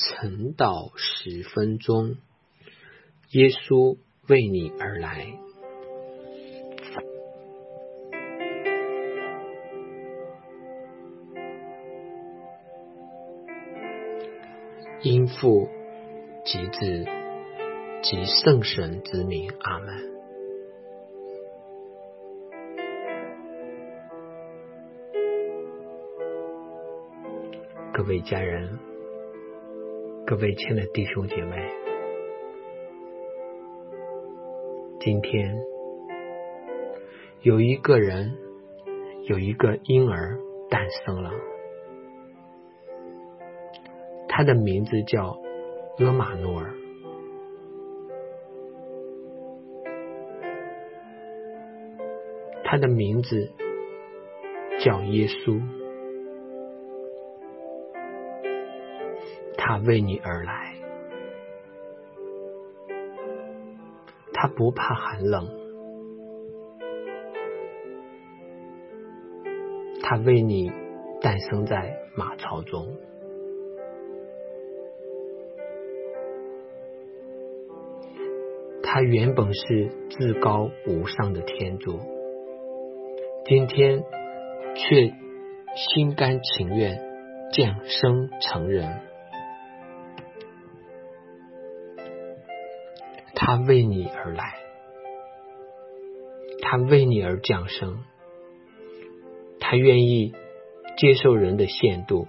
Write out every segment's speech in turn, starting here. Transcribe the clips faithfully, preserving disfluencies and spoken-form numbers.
晨祷十分钟，耶稣为你而来。因父及子及圣神之名，阿们。各位家人，各位亲爱的弟兄姐妹，今天有一个人，有一个婴儿诞生了，他的名字叫阿玛诺尔。他的名字叫耶稣，他为你而来，他不怕寒冷，他为你诞生在马槽中。他原本是至高无上的天主，今天却心甘情愿降生成人。他为你而来，他为你而降生，他愿意接受人的限度，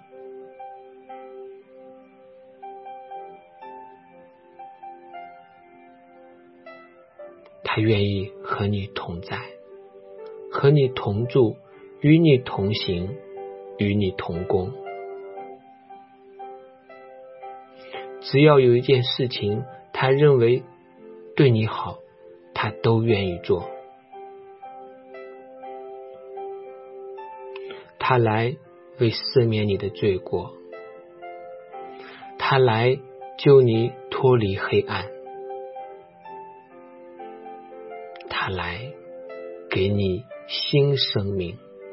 他愿意和你同在，和你同住，与你同行，与你同工。只要有一件事情他认为对你好，他都愿意做。他来为赦免你的罪过，他来救你脱离黑暗，他来给你新生命，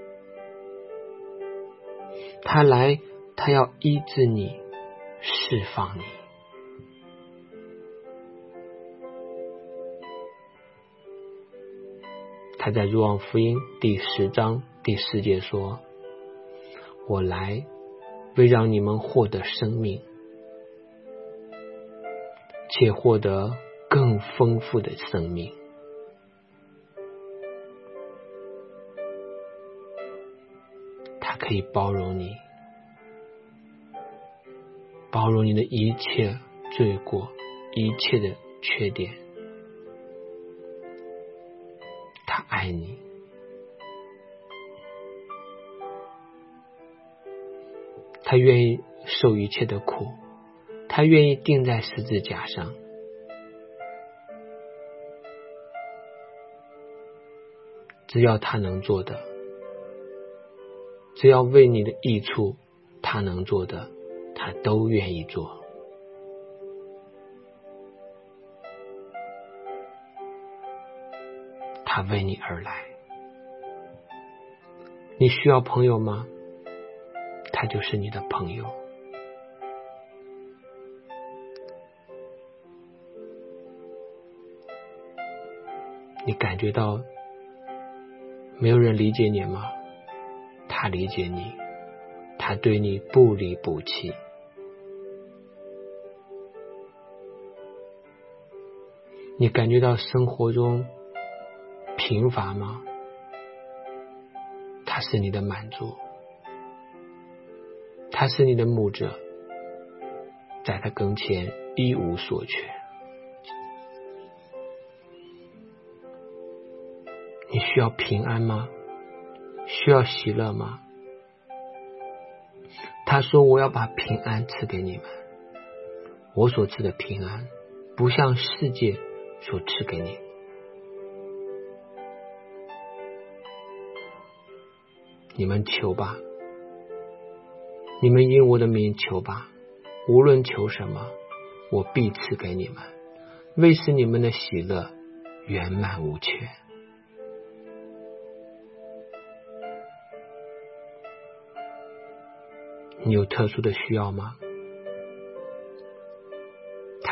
他来，他要医治你，释放你。他在若望福音第十章第四节说，我来为让你们获得生命，且获得更丰富的生命。他可以包容你，包容你的一切罪过，一切的缺点。他爱你，他愿意受一切的苦，他愿意钉在十字架上。只要他能做的，只要为你的益处他能做的，他都愿意做。他为你而来。你需要朋友吗？他就是你的朋友。你感觉到没有人理解你吗？他理解你，他对你不离不弃。你感觉到生活中贫乏吗？他是你的满足，他是你的牧者，在他跟前一无所缺。你需要平安吗？需要喜乐吗？他说，我要把平安赐给你们，我所赐的平安不像世界所赐给你。你们求吧，你们因我的名求吧，无论求什么，我必赐给你们，为使你们的喜乐圆满无缺。你有特殊的需要吗？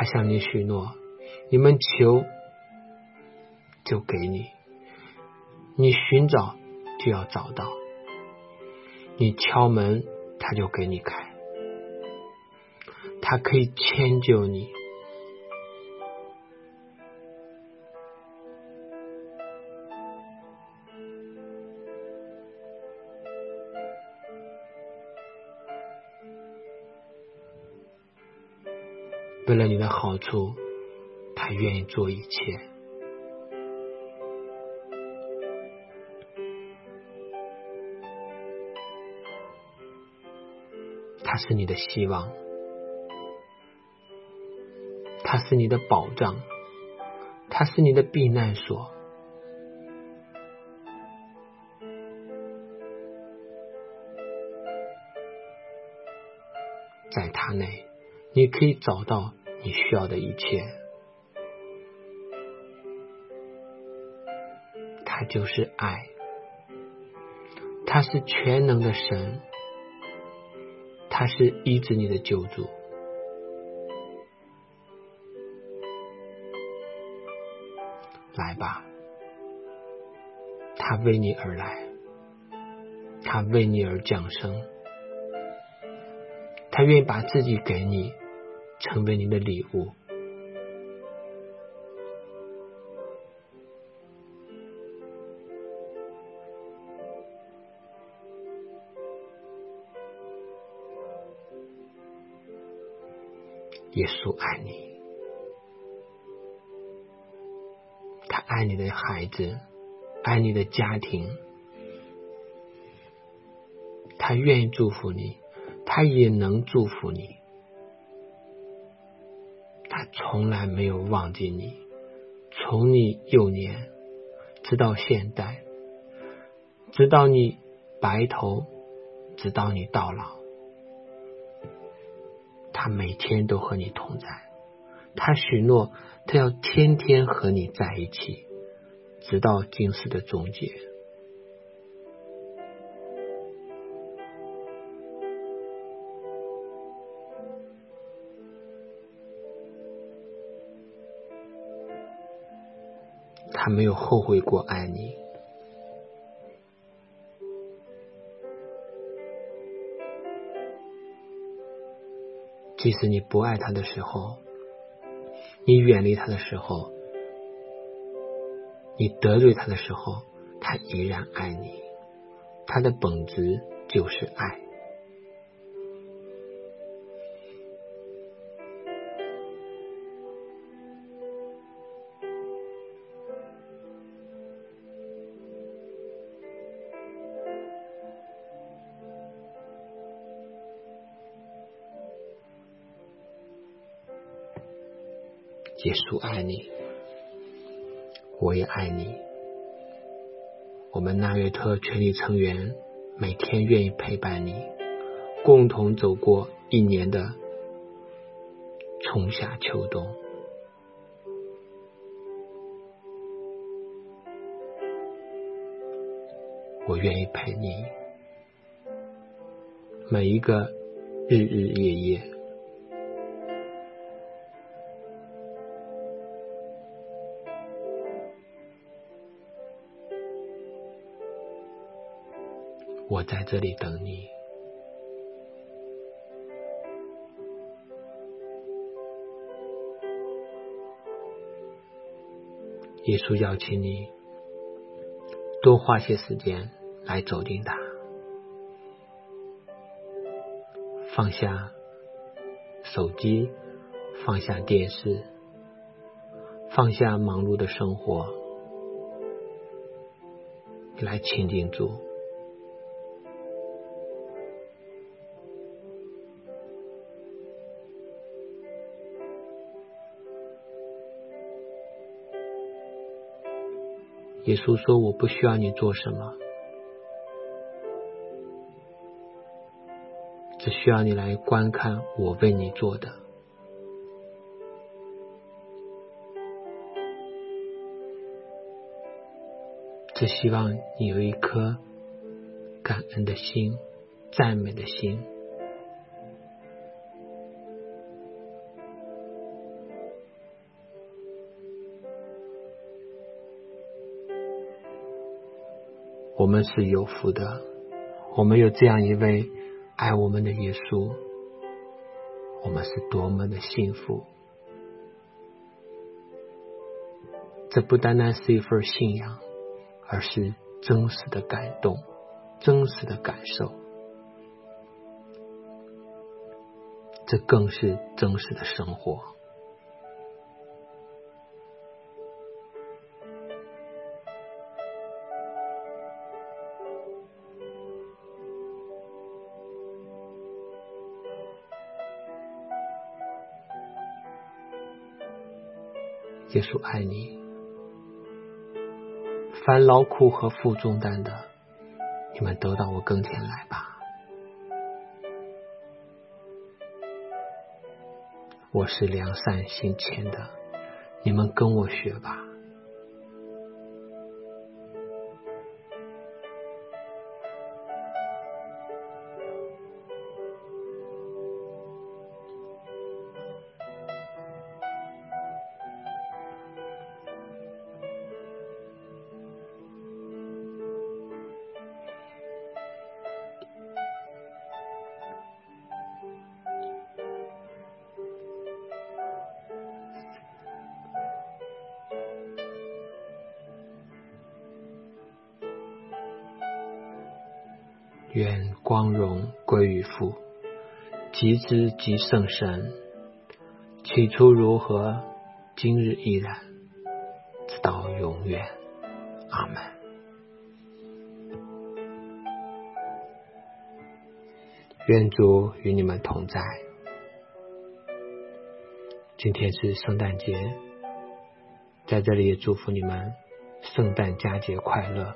他向你许诺，你们求就给你，你寻找就要找到，你敲门他就给你开，他可以迁就你。为了你的好处，他愿意做一切。他是你的希望，他是你的保障，他是你的避难所。在他内，你可以找到你需要的一切。他就是爱，他是全能的神，他是医治你的救主。来吧，他为你而来，他为你而降生，他愿意把自己给你，成为你的礼物。耶稣爱你，他爱你的孩子，爱你的家庭，他愿意祝福你，他也能祝福你。他从来没有忘记你，从你幼年直到现在，直到你白头，直到你到老，他每天都和你同在。他许诺他要天天和你在一起，直到今世的终结。他没有后悔过爱你。即使你不爱他的时候，你远离他的时候，你得罪他的时候，他依然爱你。他的本质就是爱。耶稣爱你，我也爱你。我们纳约特全体成员每天愿意陪伴你，共同走过一年的春夏秋冬。我愿意陪你每一个日日夜夜。我在这里等你。耶稣邀请你多花些时间来走进他，放下手机，放下电视，放下忙碌的生活，来亲近主。耶稣说，我不需要你做什么，只需要你来观看我为你做的。只希望你有一颗感恩的心，赞美的心。 我们是有福的，我们有这样一位爱我们的耶稣，我们是多么的幸福。这不单单是一份信仰，而是真实的感动，真实的感受，这更是真实的生活。耶稣爱你，凡劳苦和负重担的，你们都到我跟前来吧，我是良善心谦的，你们跟我学吧。愿光荣归于父，及子及圣神，起初如何，今日依然，直到永远。阿们。愿主与你们同在。今天是圣诞节，在这里也祝福你们圣诞佳节快乐。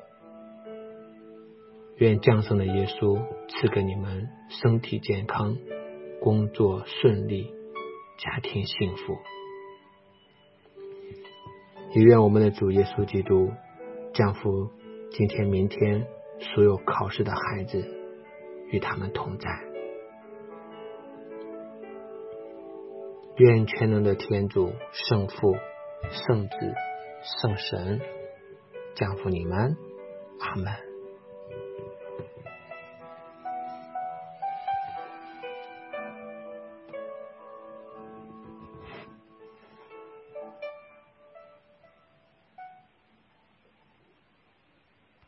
愿降生的耶稣赐给你们身体健康，工作顺利，家庭幸福。也愿我们的主耶稣基督降福今天明天所有考试的孩子，与他们同在。愿全能的天主圣父圣子圣神降福你们。阿们。